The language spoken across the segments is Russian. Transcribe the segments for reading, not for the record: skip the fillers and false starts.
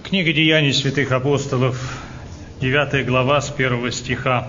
Книга Деяний святых апостолов, 9 глава, с 1 стиха.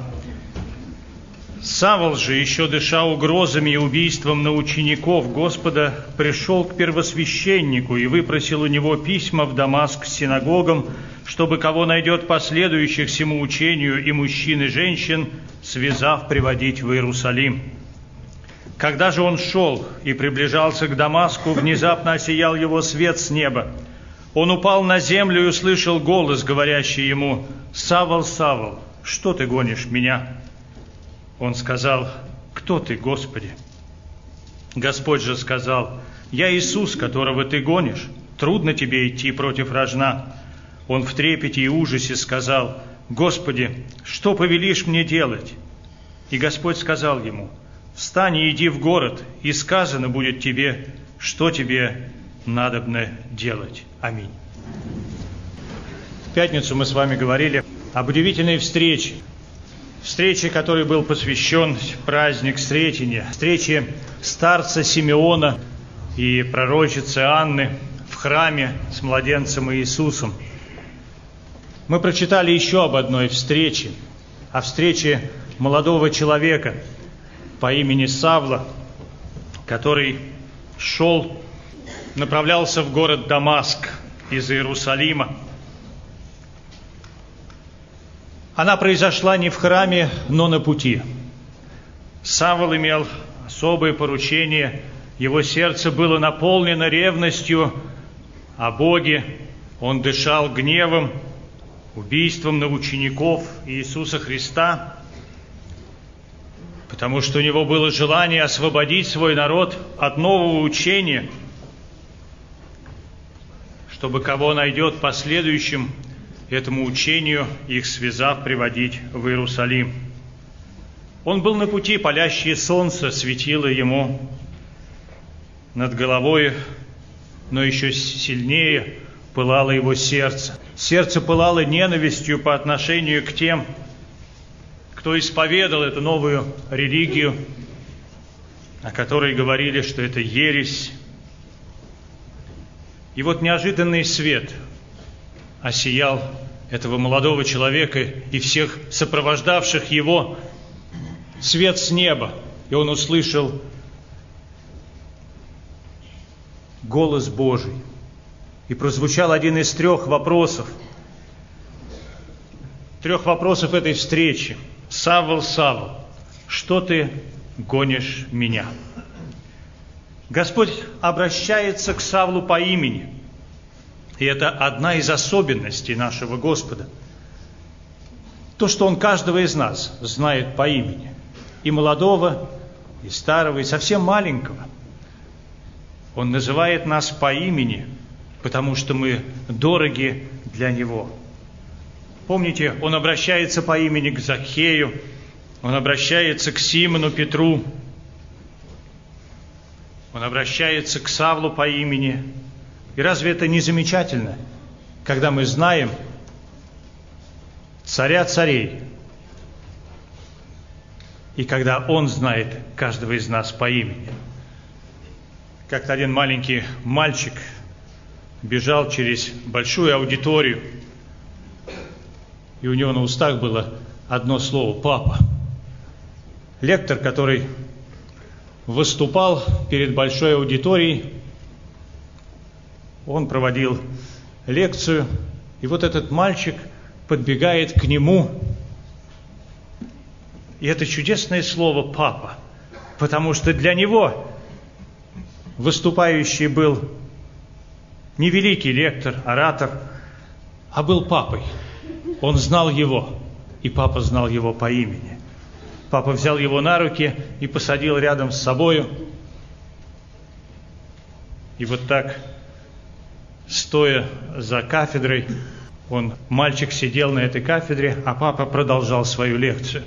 «Савл же, еще дыша угрозами и убийством на учеников Господа, пришел к первосвященнику и выпросил у него письма в Дамаск с синагогам, чтобы кого найдет последующих сему учению и мужчин и женщин, связав, приводить в Иерусалим. Когда же он шел и приближался к Дамаску, внезапно осиял его свет с неба. Он упал на землю и услышал голос, говорящий ему: „Савл, Савл, что ты гонишь меня?“ Он сказал: „Кто ты, Господи?“ Господь же сказал: „Я Иисус, которого ты гонишь. Трудно тебе идти против рожна“. Он в трепете и ужасе сказал: „Господи, что повелишь мне делать?“ И Господь сказал ему: „Встань и иди в город, и сказано будет тебе, что тебе надобно делать“. Аминь. В пятницу мы с вами говорили об удивительной встрече, которой был посвящен праздник Сретения, встрече старца Симеона и пророчицы Анны в храме с младенцем Иисусом. Мы прочитали еще об одной встрече, о встрече молодого человека по имени Савла, который направлялся в город Дамаск из Иерусалима. Она произошла не в храме, но на пути. Савл имел особое поручение, его сердце было наполнено ревностью о Боге, он дышал гневом, убийством на учеников Иисуса Христа, потому что у него было желание освободить свой народ от нового учения, чтобы кого найдет последующим этому учению, их связав, приводить в Иерусалим. Он был на пути, палящее солнце светило ему над головой, но еще сильнее пылало его сердце. Сердце пылало ненавистью по отношению к тем, кто исповедал эту новую религию, о которой говорили, что это ересь. И вот неожиданный свет осиял этого молодого человека и всех сопровождавших его, свет с неба, и он услышал голос Божий. И прозвучал один из трех вопросов этой встречи: „Савл, Савл, что ты гонишь меня?“ Господь обращается к Савлу по имени. И это одна из особенностей нашего Господа. То, что Он каждого из нас знает по имени. И молодого, и старого, и совсем маленького. Он называет нас по имени, потому что мы дороги для Него. Помните, Он обращается по имени к Закхею, Он обращается к Симону Петру, Он обращается к Савлу по имени. И разве это не замечательно, когда мы знаем Царя царей, и когда Он знает каждого из нас по имени? Как-то один маленький мальчик бежал через большую аудиторию, и у него на устах было одно слово – «папа». Лектор, который выступал перед большой аудиторией, он проводил лекцию, и вот этот мальчик подбегает к нему, и это чудесное слово «папа», потому что для него выступающий был не великий лектор, оратор, а был папой. Он знал его, и папа знал его по имени. Папа взял его на руки и посадил рядом с собою. И вот так, стоя за кафедрой, мальчик сидел на этой кафедре, а папа продолжал свою лекцию.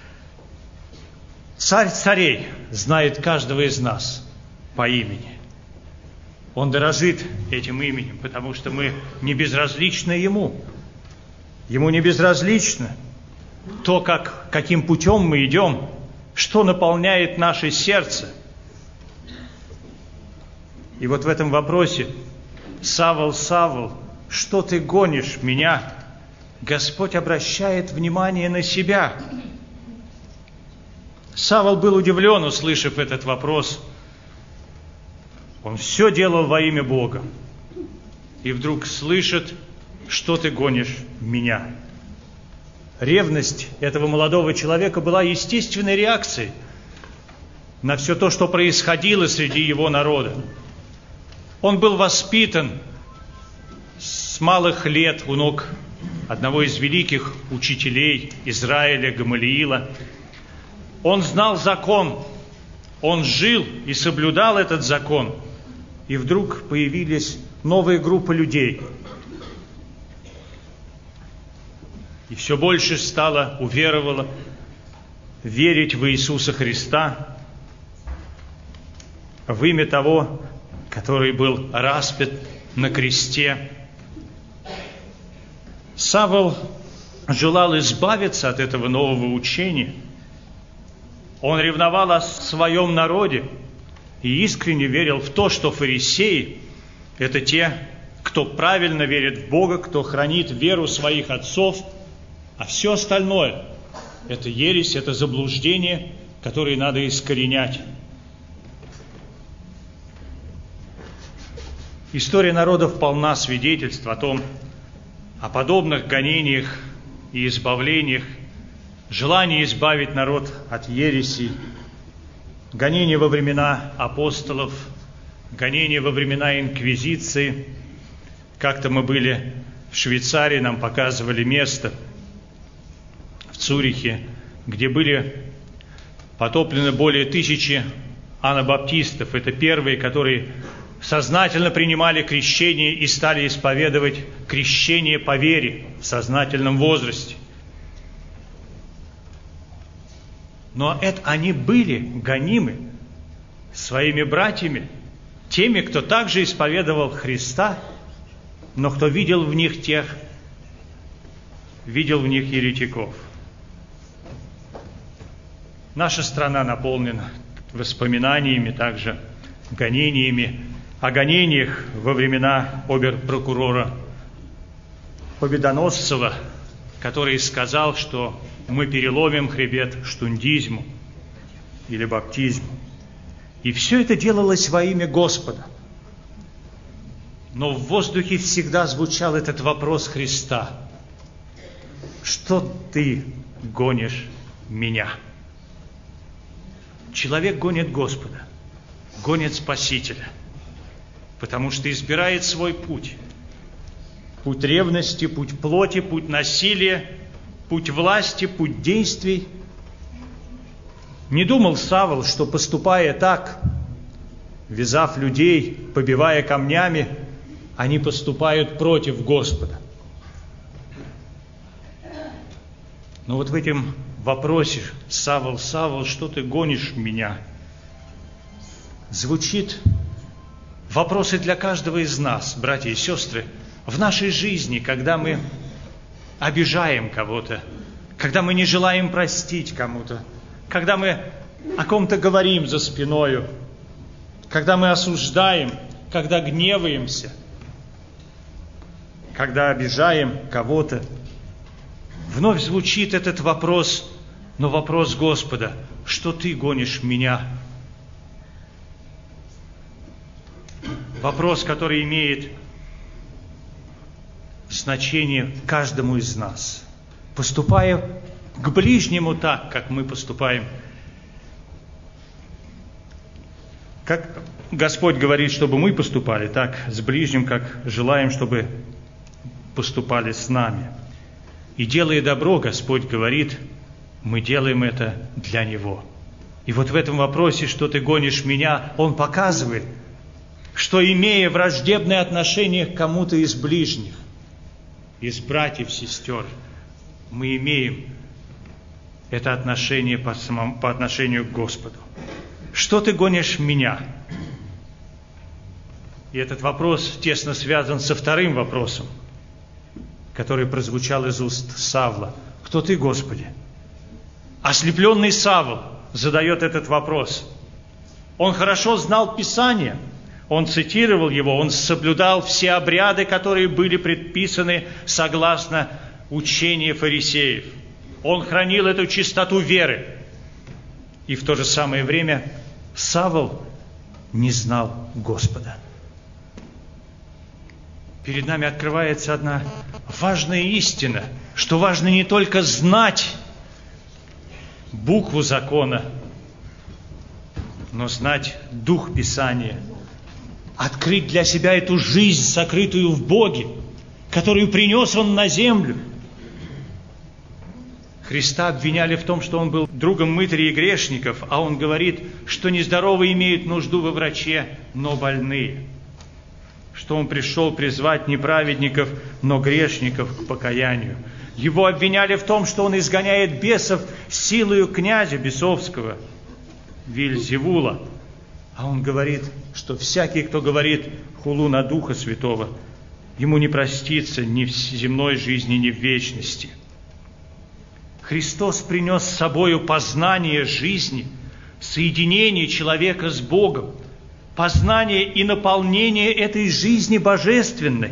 Царь царей знает каждого из нас по имени. Он дорожит этим именем, потому что мы не безразличны Ему. Ему не безразлично то, каким путем мы идем, что наполняет наше сердце. И вот в этом вопросе: «Савл, Савл, что ты гонишь меня?» Господь обращает внимание на себя. Савл был удивлен, услышав этот вопрос. Он все делал во имя Бога. И вдруг слышит: «Что ты гонишь меня?» Ревность этого молодого человека была естественной реакцией на все то, что происходило среди его народа. Он был воспитан с малых лет у ног одного из великих учителей Израиля, Гамалиила. Он знал закон, он жил и соблюдал этот закон. И вдруг появились новые группы людей. И все больше уверовало верить в Иисуса Христа, в имя того, который был распят на кресте. Савл желал избавиться от этого нового учения. Он ревновал о своем народе и искренне верил в то, что фарисеи – это те, кто правильно верит в Бога, кто хранит веру своих отцов, а все остальное – это ересь, это заблуждение, которые надо искоренять. История народов полна свидетельств о подобных гонениях и избавлениях, желании избавить народ от ереси, гонения во времена апостолов, гонения во времена инквизиции. Как-то мы были в Швейцарии, нам показывали место в Цюрихе, где были потоплены более 1000 анабаптистов. Это первые, которые сознательно принимали крещение и стали исповедовать крещение по вере в сознательном возрасте. Но они были гонимы своими братьями, теми, кто также исповедовал Христа, но кто видел в них еретиков. Наша страна наполнена воспоминаниями, также гонениями, о гонениях во времена обер-прокурора Победоносцева, который сказал, что мы переломим хребет штундизму или баптизму. И все это делалось во имя Господа. Но в воздухе всегда звучал этот вопрос Христа: «Что ты гонишь меня?» Человек гонит Господа, гонит Спасителя, потому что избирает свой путь. Путь ревности, путь плоти, путь насилия, путь власти, путь действий. Не думал Савл, что, поступая так, вязав людей, побивая камнями, они поступают против Господа. Но вот в этом вопросе: «Савл, Савл, что ты гонишь меня?» звучит вопрос и для каждого из нас, братья и сестры, в нашей жизни, когда мы обижаем кого-то, когда мы не желаем простить кому-то, когда мы о ком-то говорим за спиною, когда мы осуждаем, когда гневаемся, когда обижаем кого-то. Вновь звучит этот вопрос, но вопрос Господа: «Что ты гонишь меня?» Вопрос, который имеет значение каждому из нас. Поступая к ближнему так, как мы поступаем, как Господь говорит, чтобы мы поступали, так с ближним, как желаем, чтобы поступали с нами. И делая добро, Господь говорит, мы делаем это для Него. И вот в этом вопросе, что ты гонишь меня, Он показывает, что, имея враждебное отношение к кому-то из ближних, из братьев, сестер, мы имеем это отношение по отношению к Господу. Что ты гонишь меня? И этот вопрос тесно связан со вторым вопросом, который прозвучал из уст Савла. Кто ты, Господи? Ослепленный Савл задает этот вопрос. Он хорошо знал Писание, Он цитировал его, он соблюдал все обряды, которые были предписаны согласно учению фарисеев. Он хранил эту чистоту веры. И в то же самое время Савл не знал Господа. Перед нами открывается одна важная истина, что важно не только знать букву закона, но знать дух Писания, открыть для себя эту жизнь, сокрытую в Боге, которую принес Он на землю. Христа обвиняли в том, что Он был другом мытарей и грешников, а Он говорит, что нездоровые имеют нужду во враче, но больные. Что Он пришел призвать не праведников, но грешников к покаянию. Его обвиняли в том, что Он изгоняет бесов силою князя бесовского, Вельзевула. А Он говорит, что всякий, кто говорит хулу на Духа Святого, ему не простится ни в земной жизни, ни в вечности. Христос принес с собою познание жизни, соединение человека с Богом, познание и наполнение этой жизни божественной.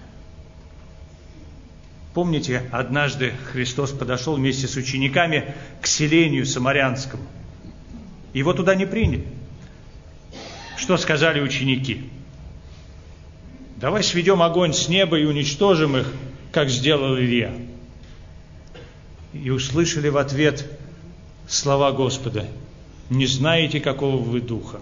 Помните, однажды Христос подошел вместе с учениками к селению самарянскому. Его туда не приняли. Что сказали ученики? Давай сведем огонь с неба и уничтожим их, как сделал Илья. И услышали в ответ слова Господа: не знаете, какого вы духа.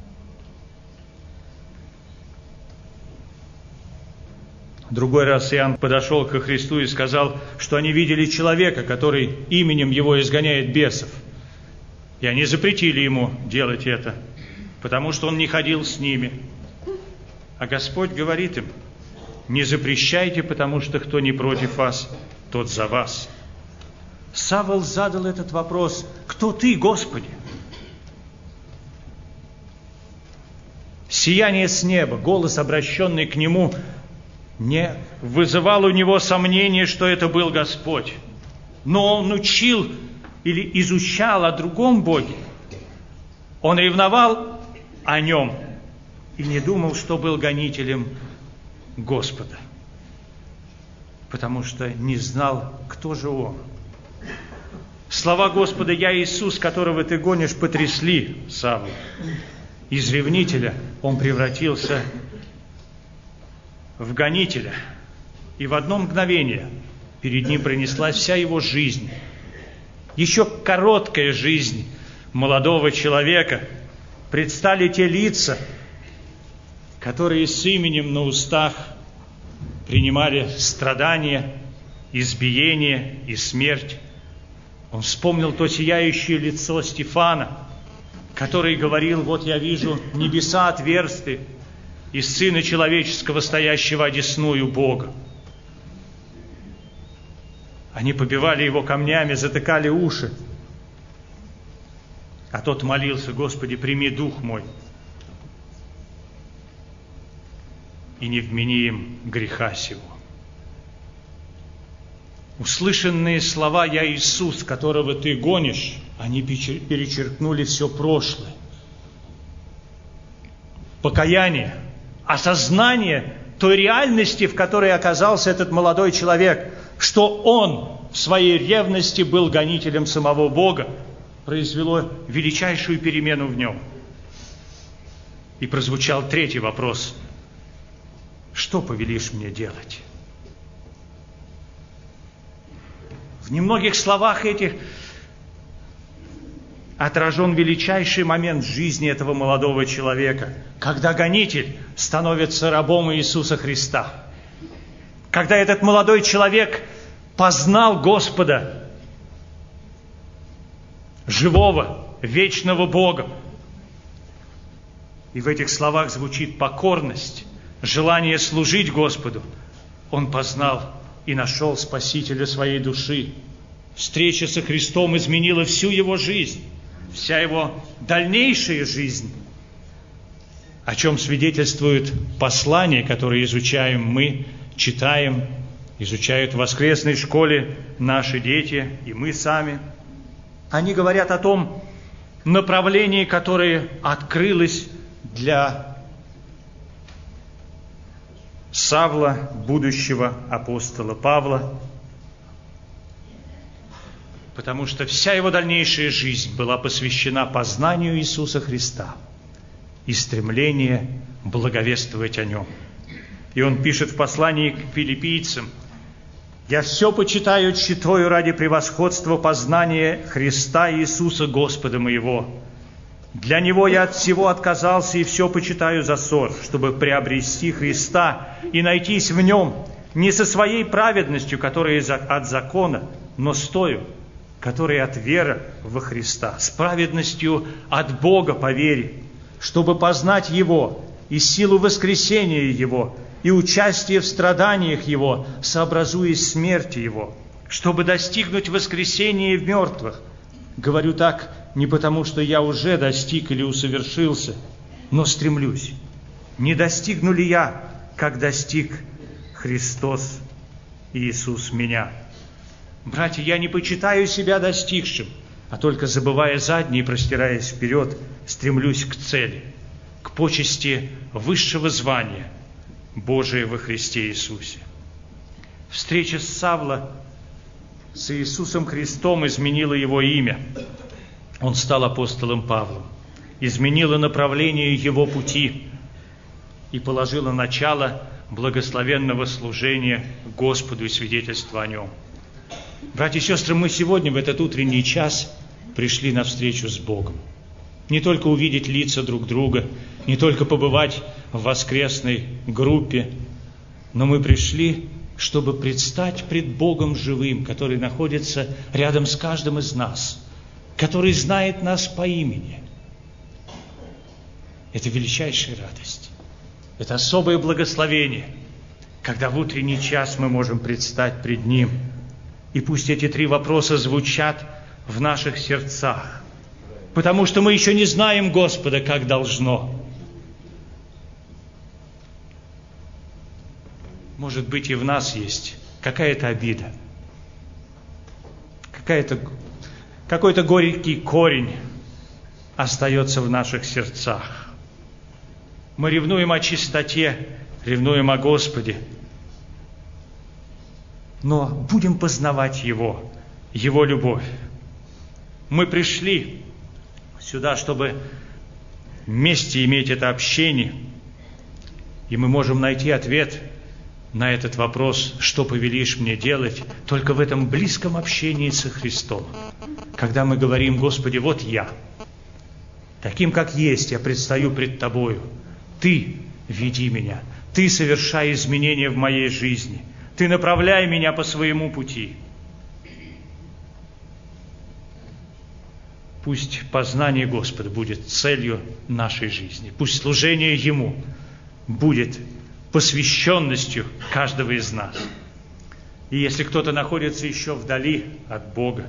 Другой раз Иоанн подошел ко Христу и сказал, что они видели человека, который именем его изгоняет бесов. И они запретили ему делать это, потому что он не ходил с ними. А Господь говорит им: не запрещайте, потому что кто не против вас, тот за вас. Савл задал этот вопрос: кто ты, Господи? Сияние с неба, голос, обращенный к нему, не вызывал у него сомнения, что это был Господь. Но он учил или изучал о другом Боге. Он ревновал о нем и не думал, что был гонителем Господа, потому что не знал, кто же он. Слова Господа: «Я Иисус, которого ты гонишь», потрясли Савла. Из ревнителя он превратился в гонителя. И в одно мгновение перед ним пронеслась вся его жизнь. Еще короткая жизнь молодого человека. Предстали те лица, которые с именем на устах принимали страдания, избиение и смерть. Он вспомнил то сияющее лицо Стефана, который говорил: вот я вижу небеса отверсты и Сына Человеческого, стоящего одесную Бога. Они побивали его камнями, затыкали уши. А тот молился: Господи, прими дух мой, и не вмени им греха сего. Услышанные слова «Я Иисус, которого ты гонишь», они перечеркнули все прошлое. Покаяние, осознание той реальности, в которой оказался этот молодой человек, что он в своей ревности был гонителем самого Бога, произвело величайшую перемену в нем. И прозвучал третий вопрос: что повелишь мне делать? В немногих словах этих отражен величайший момент жизни этого молодого человека, когда гонитель становится рабом Иисуса Христа. Когда этот молодой человек познал Господа, живого, вечного Бога. И в этих словах звучит покорность, желание служить Господу. Он познал и нашел Спасителя своей души. Встреча со Христом изменила всю его жизнь, вся его дальнейшая жизнь, о чем свидетельствует послание, которое изучаем мы, читаем, изучают в воскресной школе наши дети и мы сами. Они говорят о том направлении, которое открылось для Савла, будущего апостола Павла, потому что вся его дальнейшая жизнь была посвящена познанию Иисуса Христа и стремлению благовествовать о Нем. И он пишет в послании к филиппийцам: «Я все почитаю тщетою ради превосходства познания Христа Иисуса Господа моего. Для Него я от всего отказался и все почитаю за ссор, чтобы приобрести Христа и найтись в Нем, не со своей праведностью, которая от закона, но с тою, которая от веры во Христа, с праведностью от Бога по вере, чтобы познать Его и силу воскресения Его, и участие в страданиях Его, сообразуясь смерти Его, чтобы достигнуть воскресения в мертвых». Говорю так не потому, что я уже достиг или усовершился, но стремлюсь. Не достигну ли я, как достиг Христос Иисус меня? Братья, я не почитаю себя достигшим, а только, забывая заднее и простираясь вперед, стремлюсь к цели, к почести высшего звания Божия во Христе Иисусе. Встреча с Савла с Иисусом Христом изменила его имя. Он стал апостолом Павлом, изменила направление его пути и положила начало благословенного служения Господу и свидетельства о Нем. Братья и сестры, мы сегодня в этот утренний час пришли на встречу с Богом. Не только увидеть лица друг друга, не только побывать в воскресной группе, но мы пришли, чтобы предстать пред Богом живым, который находится рядом с каждым из нас, который знает нас по имени. Это величайшая радость, это особое благословение, когда в утренний час мы можем предстать пред Ним. И пусть эти 3 вопроса звучат в наших сердцах, потому что мы еще не знаем Господа, как должно. Может быть, и в нас есть какая-то обида, какой-то горький корень остается в наших сердцах. Мы ревнуем о чистоте, ревнуем о Господе, но будем познавать Его любовь. Мы пришли сюда, чтобы вместе иметь это общение, и мы можем найти ответ на этот вопрос: что повелишь мне делать, только в этом близком общении со Христом. Когда мы говорим: Господи, вот я, таким как есть, я предстаю пред Тобою. Ты веди меня, Ты совершай изменения в моей жизни, Ты направляй меня по своему пути. Пусть познание Господа будет целью нашей жизни, пусть служение Ему будет посвященностью каждого из нас. И если кто-то находится еще вдали от Бога,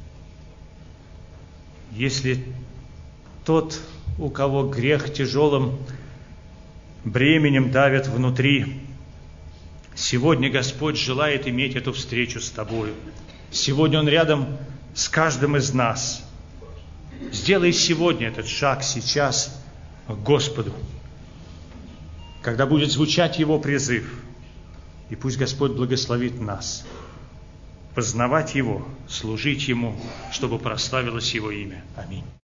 если тот, у кого грех тяжелым бременем давит внутри, сегодня Господь желает иметь эту встречу с тобою. Сегодня Он рядом с каждым из нас. Сделай сегодня этот шаг, сейчас, к Господу, когда будет звучать Его призыв. И пусть Господь благословит нас познавать Его, служить Ему, чтобы прославилось Его имя. Аминь.